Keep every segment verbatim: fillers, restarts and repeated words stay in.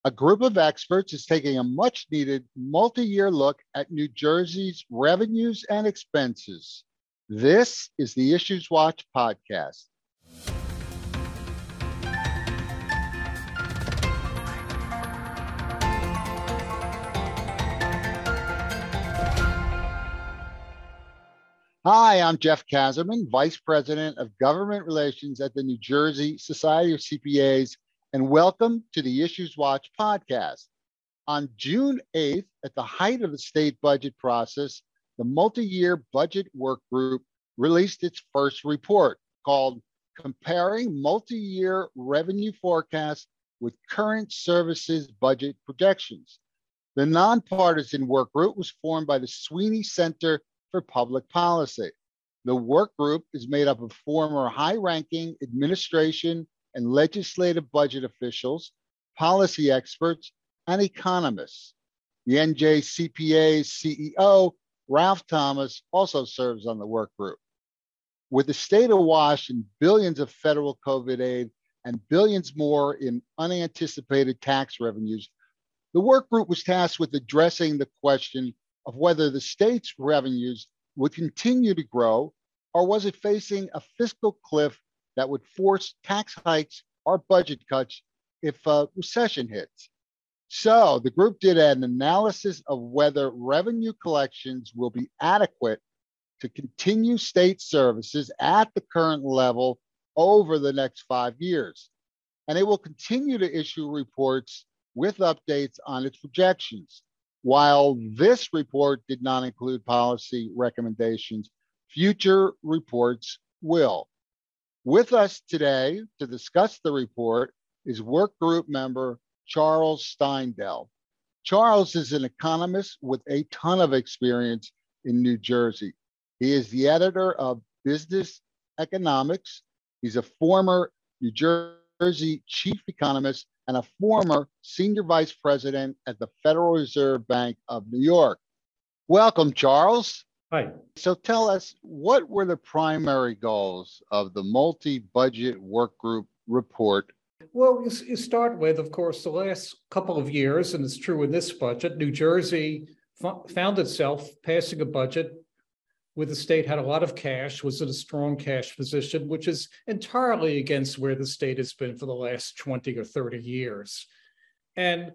A group of experts is taking a much needed multi-year look at New Jersey's revenues and expenses. This is the Issues Watch podcast. Hi, I'm Jeff Kazerman, Vice President of Government Relations at the New Jersey Society of C P As, and welcome to the Issues Watch podcast. On June eighth, at the height of the state budget process, the multi-year budget work group released its first report called Comparing Multi-Year Revenue Forecasts with Current Services Budget Projections. The nonpartisan work group was formed by the Sweeney Center for Public Policy. The work group is made up of former high-ranking administration and legislative budget officials, policy experts, and economists. The N J C P A's C E O, Ralph Thomas, also serves on the work group. With the state awash in billions of federal COVID aid and billions more in unanticipated tax revenues, the work group was tasked with addressing the question of whether the state's revenues would continue to grow, or was it facing a fiscal cliff that would force tax hikes or budget cuts if a recession hits? So the group did an analysis of whether revenue collections will be adequate to continue state services at the current level over the next five years. And it will continue to issue reports with updates on its projections. While this report did not include policy recommendations, future reports will. With us today to discuss the report is work group member Charles Steindl. Charles is an economist with a ton of experience in New Jersey. He is the editor of Business Economics. He's a former New Jersey chief economist and a former senior vice president at the Federal Reserve Bank of New York. Welcome, Charles. Hi. So tell us, what were the primary goals of the multi-budget work group report? Well, you, you start with, of course, the last couple of years, and it's true in this budget, New Jersey f- found itself passing a budget where the state had a lot of cash, was in a strong cash position, which is entirely against where the state has been for the last twenty or thirty years. And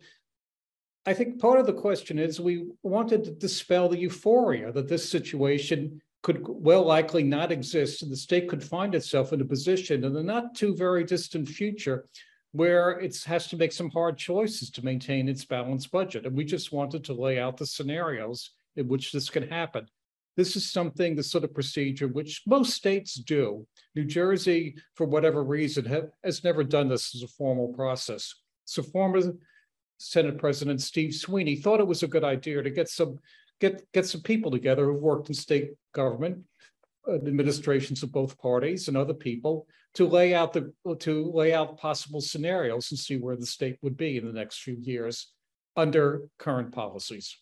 I think part of the question is we wanted to dispel the euphoria that this situation could well likely not exist, and the state could find itself in a position in the not too very distant future where it has to make some hard choices to maintain its balanced budget. And we just wanted to lay out the scenarios in which this can happen. This is something, the sort of procedure which most states do. New Jersey, for whatever reason, have, has never done this as a formal process. So former Senate President Steve Sweeney thought it was a good idea to get some get, get some people together who've worked in state government, administrations of both parties and other people, to lay out the to lay out possible scenarios and see where the state would be in the next few years under current policies.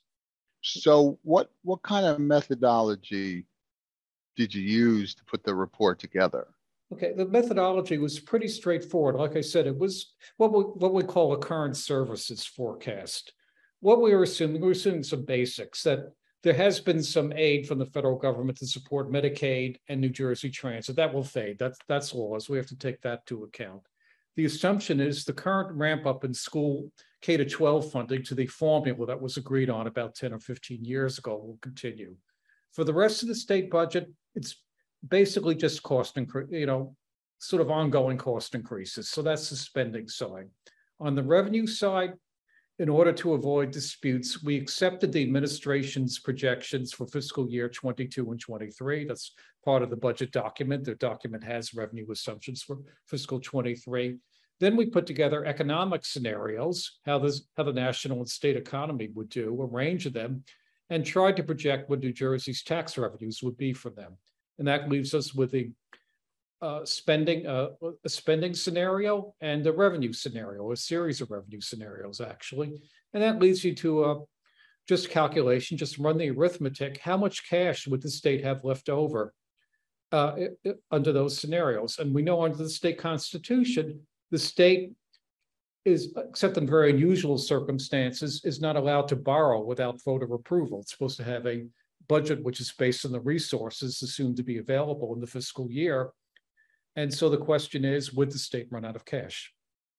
So what, what kind of methodology did you use to put the report together? Okay, the methodology was pretty straightforward. Like I said, it was what we, what we call a current services forecast. What we were assuming, we were assuming some basics, that there has been some aid from the federal government to support Medicaid and New Jersey Transit. That will fade. That's, that's laws. We have to take that to account. The assumption is the current ramp up in school K to twelve funding to the formula that was agreed on about ten or fifteen years ago will continue. For the rest of the state budget, it's basically just cost increase, you know, sort of ongoing cost increases. So that's the spending side. On the revenue side, in order to avoid disputes, we accepted the administration's projections for fiscal year twenty-two and twenty-three. That's part of the budget document. The document has revenue assumptions for fiscal twenty-three. Then we put together economic scenarios, how, this, how the national and state economy would do, a range of them, and tried to project what New Jersey's tax revenues would be for them. And that leaves us with the uh, spending, uh, a spending scenario and a revenue scenario, a series of revenue scenarios, actually. And that leads you to a just calculation, just run the arithmetic. How much cash would the state have left over uh, it, it, under those scenarios? And we know under the state constitution, the state is, except in very unusual circumstances, is not allowed to borrow without voter approval. It's supposed to have a budget which is based on the resources assumed to be available in the fiscal year. And so the question is, would the state run out of cash?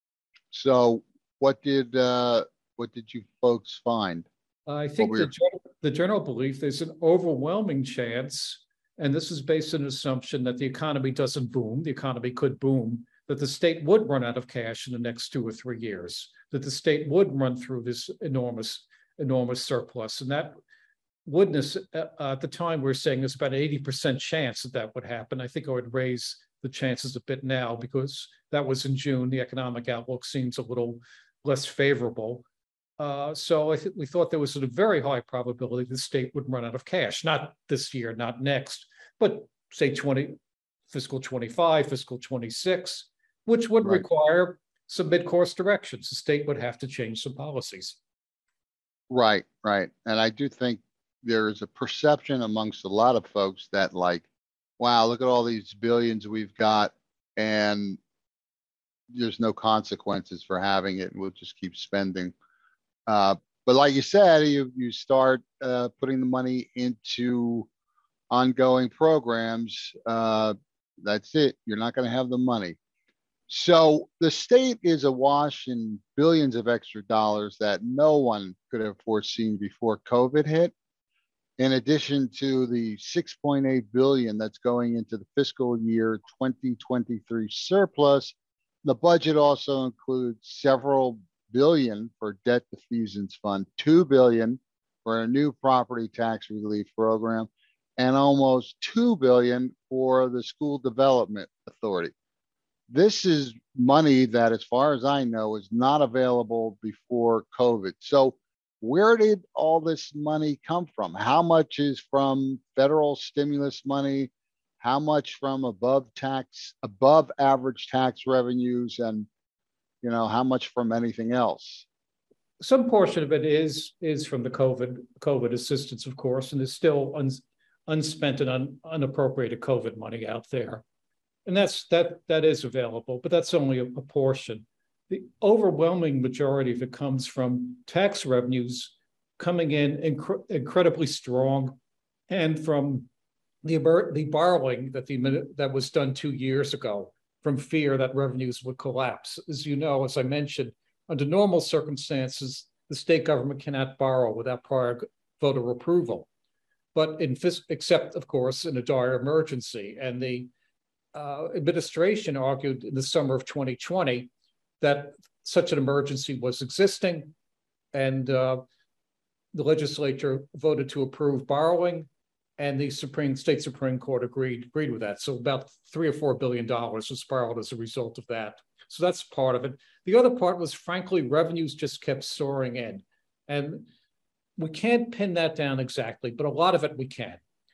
So what did uh, what did you folks find? I think the, your... general, the general belief there's an overwhelming chance, and this is based on an assumption that the economy doesn't boom, the economy could boom, that the state would run out of cash in the next two or three years, that the state would run through this enormous, enormous surplus. And that wouldn't, uh, at the time we we're saying there's about an eighty percent chance that that would happen. I think I would raise the chances a bit now because that was in June. The economic outlook seems a little less favorable. Uh, so I think we thought there was a very high probability the state would run out of cash, not this year, not next, but say twenty, fiscal twenty-five, fiscal twenty-six, which would right. require some mid-course directions. The state would have to change some policies. Right, right. And I do think there is a perception amongst a lot of folks that like, wow, look at all these billions we've got and there's no consequences for having it. We'll just keep spending. Uh, but like you said, you, you start uh, putting the money into ongoing programs. Uh, that's it. You're not going to have the money. So the state is awash in billions of extra dollars that no one could have foreseen before COVID hit. In addition to the six point eight billion dollars that's going into the fiscal year twenty twenty-three surplus, the budget also includes several billion for debt defeasance fund, two billion for a new property tax relief program, and almost two billion for the school development authority. This is money that, as far as I know, is not available before COVID. So where did all this money come from? How much is from federal stimulus money? How much from above tax, above average tax revenues, and you know, how much from anything else? Some portion of it is is from the COVID COVID assistance, of course, and there's still un, unspent and un, unappropriated COVID money out there, and that's that that is available, but that's only a, a portion. The overwhelming majority of it comes from tax revenues coming in incre- incredibly strong, and from the the borrowing that the that was done two years ago, from fear that revenues would collapse. As you know, as I mentioned, under normal circumstances, the state government cannot borrow without prior voter approval, but in except, of course, in a dire emergency. And the uh, administration argued in the summer of twenty twenty that such an emergency was existing, and uh, the legislature voted to approve borrowing, and the Supreme State Supreme Court agreed agreed with that. So about three or four billion dollars was borrowed as a result of that. So that's part of it. The other part was, frankly, revenues just kept soaring in, and we can't pin that down exactly, but a lot of it we can.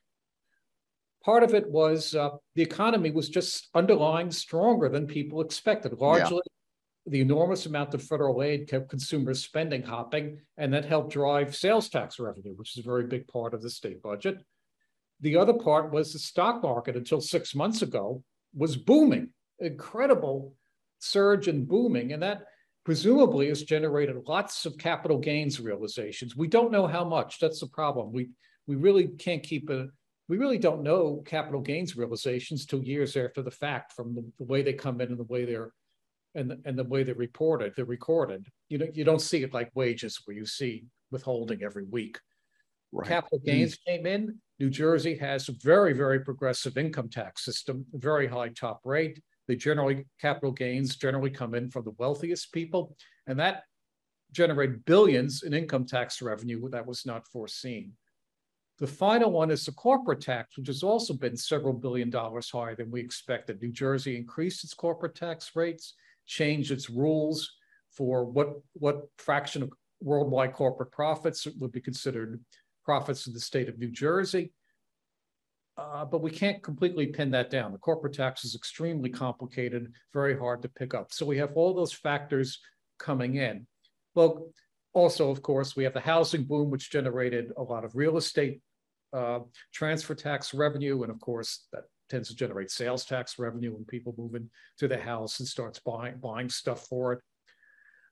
Part of it was uh, the economy was just underlying stronger than people expected. Largely, yeah. The enormous amount of federal aid kept consumer spending hopping, and that helped drive sales tax revenue, which is a very big part of the state budget. The other part was the stock market, until six months ago, was booming, incredible surge and booming. And that presumably has generated lots of capital gains realizations. We don't know how much. That's the problem. We, we really can't keep a, we really don't know capital gains realizations till years after the fact, from the, the way they come in and the way they're, and the, and the way they're reported, they're recorded. You know, you don't see it like wages where you see withholding every week. Right. Capital gains mm-hmm. came in. New Jersey has a very, very progressive income tax system, a very high top rate. They generally, capital gains generally come in from the wealthiest people, and that generated billions in income tax revenue that was not foreseen. The final one is the corporate tax, which has also been several billion dollars higher than we expected. New Jersey increased its corporate tax rates, changed its rules for what, what fraction of worldwide corporate profits would be considered profits in the state of New Jersey. Uh, but we can't completely pin that down. The corporate tax is extremely complicated, very hard to pick up. So we have all those factors coming in. Well, also, of course, we have the housing boom, which generated a lot of real estate uh, transfer tax revenue. And of course, that tends to generate sales tax revenue when people move into the house and starts buying, buying stuff for it.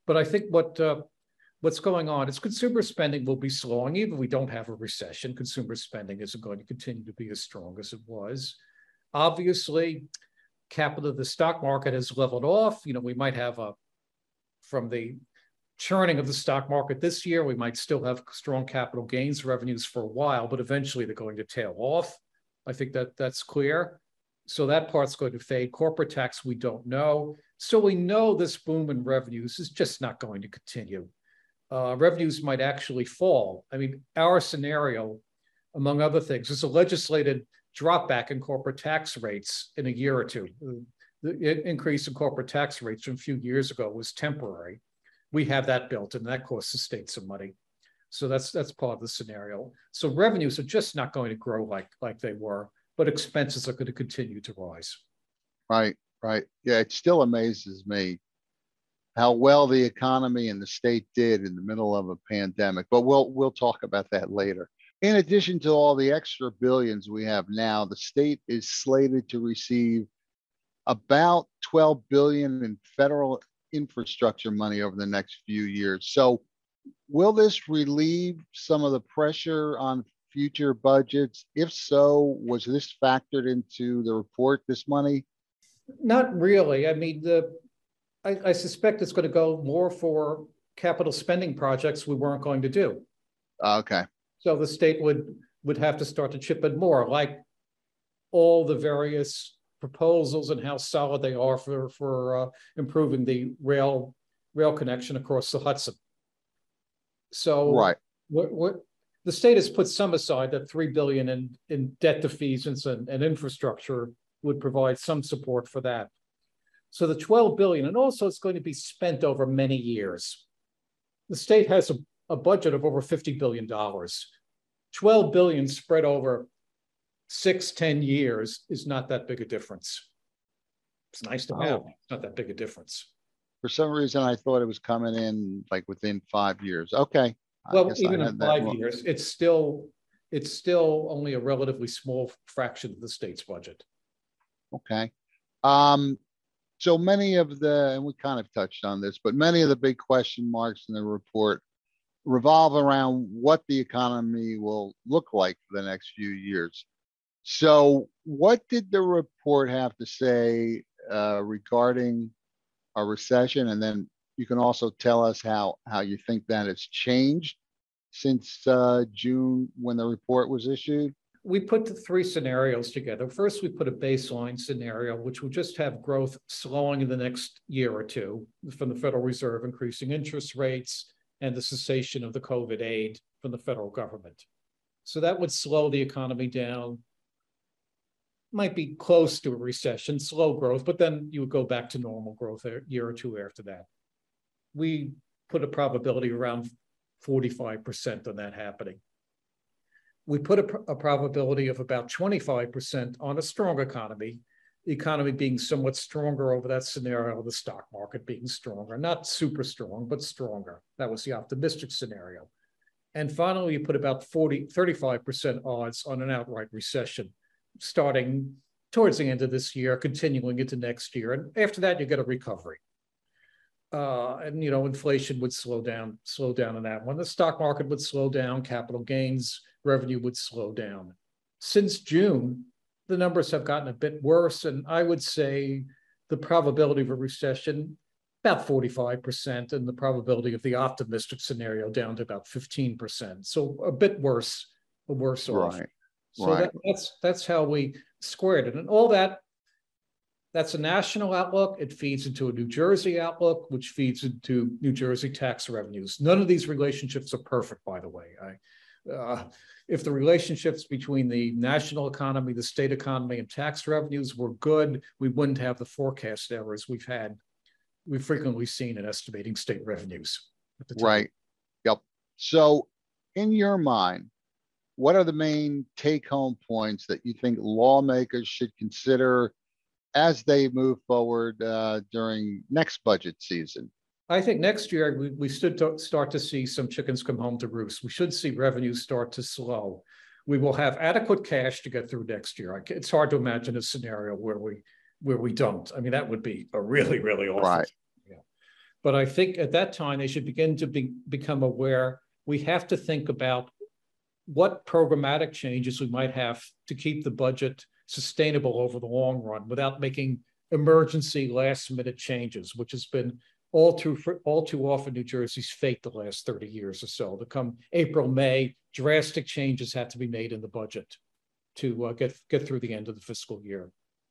But I think what uh, what's going on is consumer spending will be slowing. Even if we don't have a recession, consumer spending isn't going to continue to be as strong as it was. Obviously, capital, the stock market has leveled off. You know, we might have a, from the churning of the stock market this year, we might still have strong capital gains revenues for a while, but eventually they're going to tail off. I think that that's clear. So that part's going to fade. Corporate tax, we don't know. So we know this boom in revenues is just not going to continue. Uh, revenues might actually fall. I mean, our scenario, among other things, is a legislated drop back in corporate tax rates in a year or two. The increase in corporate tax rates from a few years ago was temporary. We have that built, and that costs the state some money. So that's that's part of the scenario. So revenues are just not going to grow like, like they were, but expenses are going to continue to rise. Right, right. Yeah, it still amazes me how well the economy and the state did in the middle of a pandemic, but we'll we'll talk about that later. In addition to all the extra billions we have now, the state is slated to receive about twelve billion dollars in federal infrastructure money over the next few years. So will this relieve some of the pressure on future budgets? If so, was this factored into the report, this money? Not really. I mean, the I, I suspect it's going to go more for capital spending projects we weren't going to do. Okay. So the state would would have to start to chip in more, like all the various proposals and how solid they are for for uh, improving the rail rail connection across the Hudson. So right, what what the state has put some aside, that three billion dollars in in debt defeasance and, and infrastructure would provide some support for that. So the twelve billion dollars, and also it's going to be spent over many years. The state has a, a budget of over fifty billion dollars. twelve billion dollars spread over six, ten years is not that big a difference. It's nice to have, oh. It's not that big a difference. For some reason, I thought it was coming in like within five years. Okay. Well, even in five years, it's still, it's still only a relatively small fraction of the state's budget. Okay. Um, so many of the, and we kind of touched on this, but many of the big question marks in the report revolve around what the economy will look like for the next few years. So what did the report have to say uh, regarding a recession? And then you can also tell us how, how you think that has changed since uh, June when the report was issued. We put the three scenarios together. First, we put a baseline scenario, which would just have growth slowing in the next year or two from the Federal Reserve, increasing interest rates, and the cessation of the COVID aid from the federal government. So that would slow the economy down. Might be close to a recession, slow growth, but then you would go back to normal growth a year or two after that. We put a probability around forty-five percent on that happening. We put a, a probability of about twenty-five percent on a strong economy, the economy being somewhat stronger over that scenario, the stock market being stronger, not super strong, but stronger. That was the optimistic scenario. And finally, we put about forty, thirty-five percent odds on an outright recession, starting towards the end of this year, continuing into next year. And after that, you get a recovery. Uh, and, you know, inflation would slow down, slow down on that one. The stock market would slow down, capital gains revenue would slow down. Since June, the numbers have gotten a bit worse. And I would say the probability of a recession, about forty-five percent, and the probability of the optimistic scenario down to about fifteen percent. So a bit worse, a worse off. Right. So right. that, that's that's how we squared it. And all that, that's a national outlook. It feeds into a New Jersey outlook, which feeds into New Jersey tax revenues. None of these relationships are perfect, by the way. I, uh, if the relationships between the national economy, the state economy, and tax revenues were good, we wouldn't have the forecast errors we've had, we've frequently seen in estimating state revenues. Right. Yep. So in your mind, what are the main take-home points that you think lawmakers should consider as they move forward uh, during next budget season? I think next year we, we should start to see some chickens come home to roost. We should see revenues start to slow. We will have adequate cash to get through next year. It's hard to imagine a scenario where we where we don't. I mean, that would be a really, really awful. Right. Yeah. But I think at that time, they should begin to be, become aware we have to think about what programmatic changes we might have to keep the budget sustainable over the long run without making emergency last minute changes, which has been all too all too often New Jersey's fate the last thirty years or so. To come April, May, drastic changes had to be made in the budget to uh, get get through the end of the fiscal year.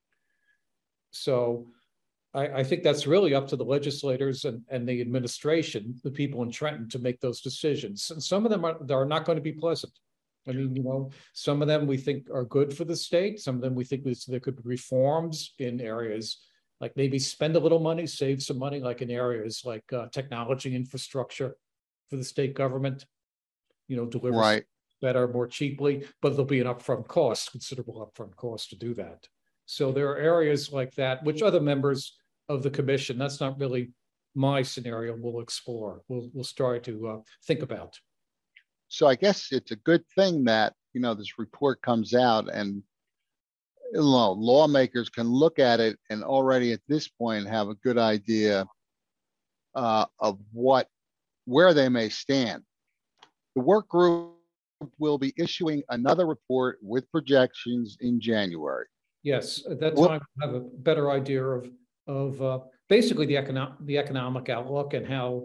So I, I think that's really up to the legislators and, and the administration, the people in Trenton, to make those decisions. And some of them are, are not going to be pleasant. I mean, you know, some of them we think are good for the state. Some of them we think there could be reforms in areas like maybe spend a little money, save some money, like in areas like uh, technology infrastructure for the state government, you know, deliver right. better, more cheaply, but there'll be an upfront cost, considerable upfront cost to do that. So there are areas like that, which other members of the commission, that's not really my scenario, we'll explore, we'll, we'll start to uh, think about. So I guess it's a good thing that, you know, this report comes out and, you know, lawmakers can look at it and already at this point have a good idea uh, of what, where they may stand. The work group will be issuing another report with projections in January. Yes, at that time, we'll have a better idea of, of uh, basically the economic, the economic outlook and how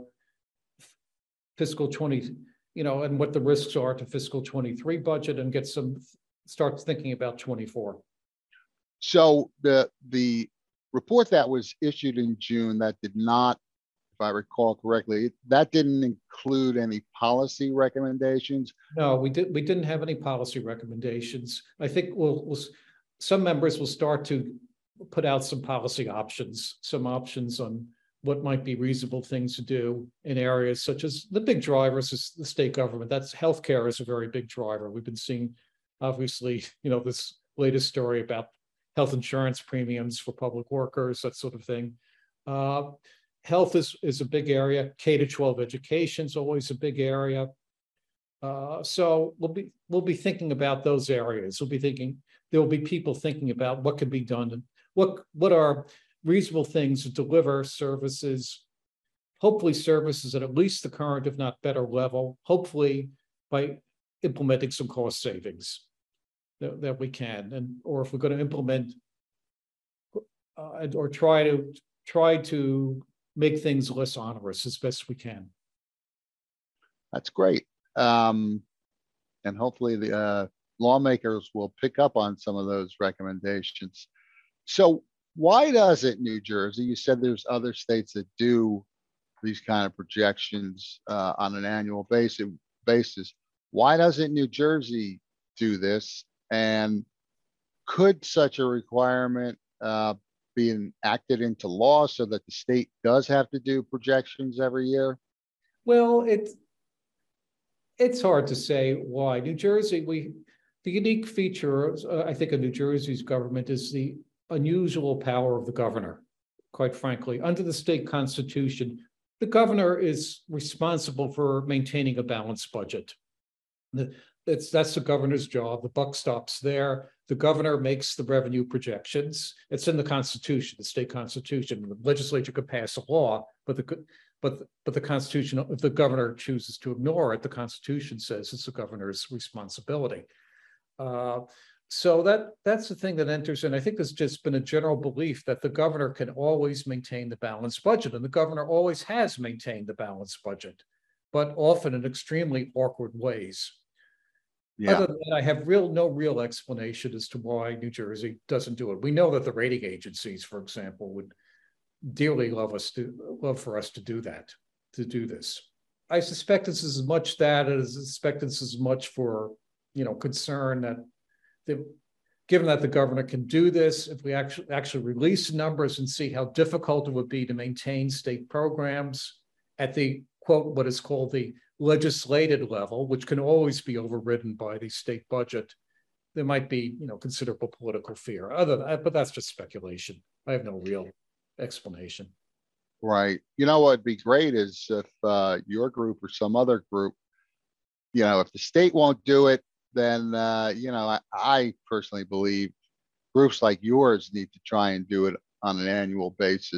fiscal twenty, you know, and what the risks are to fiscal twenty-three budget, and get some, start thinking about twenty-four. So the the report that was issued in June that did not, if I recall correctly, that didn't include any policy recommendations. No, we did. We didn't have any policy recommendations. I think we'll, we'll some members will start to put out some policy options, some options on what might be reasonable things to do in areas such as the big drivers is the state government. That's healthcare is a very big driver. We've been seeing, obviously, you know, this latest story about health insurance premiums for public workers, that sort of thing. Uh, health is, is a big area. K to twelve education is always a big area. Uh, so we'll be we'll be thinking about those areas. We'll be thinking, there will be people thinking about what can be done and what what are reasonable things to deliver services, hopefully services at at least the current, if not better level, hopefully by implementing some cost savings that, that we can, and or if we're going to implement uh, or try to try to make things less onerous as best we can. That's great. Um, and hopefully the uh, lawmakers will pick up on some of those recommendations. So why doesn't New Jersey, you said there's other states that do these kind of projections uh, on an annual basis, basis. Why doesn't New Jersey do this? And could such a requirement uh, be enacted into law so that the state does have to do projections every year? Well, it's it's hard to say why. New Jersey, we the unique feature, uh, I think, of New Jersey's government is the unusual power of the governor. Quite frankly, under the state constitution, the governor is responsible for maintaining a balanced budget. The, it's, that's the governor's job. The buck stops there. The governor makes the revenue projections. It's in the Constitution, the state constitution. The legislature could pass a law, but the but but the Constitution, if the governor chooses to ignore it, the Constitution says it's the governor's responsibility. Uh, so that that's the thing that enters in. I think there's just been a general belief that the governor can always maintain the balanced budget, and the governor always has maintained the balanced budget, but often in extremely awkward ways. Yeah. Other than that, I have real no real explanation as to why New Jersey doesn't do it. We know that the rating agencies, for example, would dearly love us to love for us to do that, to do this. I suspect this is as much that as I suspect this is much for, you know, concern that the, given that the governor can do this, if we actually actually release numbers and see how difficult it would be to maintain state programs at the quote, what is called the legislated level, which can always be overridden by the state budget, there might be, you know, considerable political fear. Other than that, but that's just speculation. I have no real explanation. Right. You know what would be great is if uh, your group or some other group, you know, if the state won't do it, then, uh, you know, I, I personally believe groups like yours need to try and do it on an annual basis.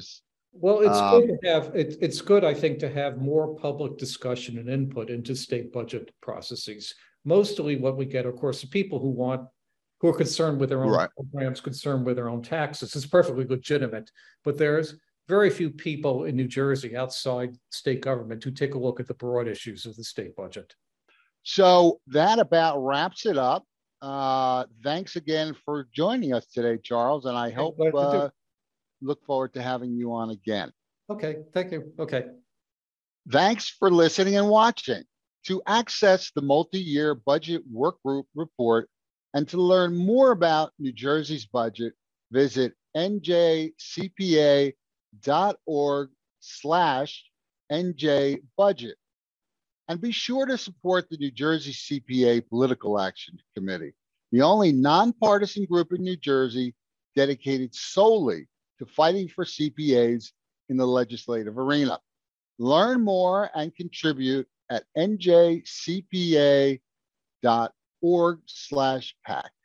Well, it's Um, good to have, it, it's good, I think, to have more public discussion and input into state budget processes. Mostly what we get, of course, the people who want, who are concerned with their own right. programs, concerned with their own taxes. It's perfectly legitimate, but there's very few people in New Jersey outside state government who take a look at the broad issues of the state budget. So that about wraps it up. Uh, thanks again for joining us today, Charles, and I hope uh, look forward to having you on again. Okay, thank you. Okay. Thanks for listening and watching. To access the multi-year budget work group report and to learn more about New Jersey's budget, visit n j c p a dot org slash N J budget. And be sure to support the New Jersey C P A Political Action Committee, the only nonpartisan group in New Jersey dedicated solely to fighting for C P As in the legislative arena. Learn more and contribute at n j c p a dot org slash PAC.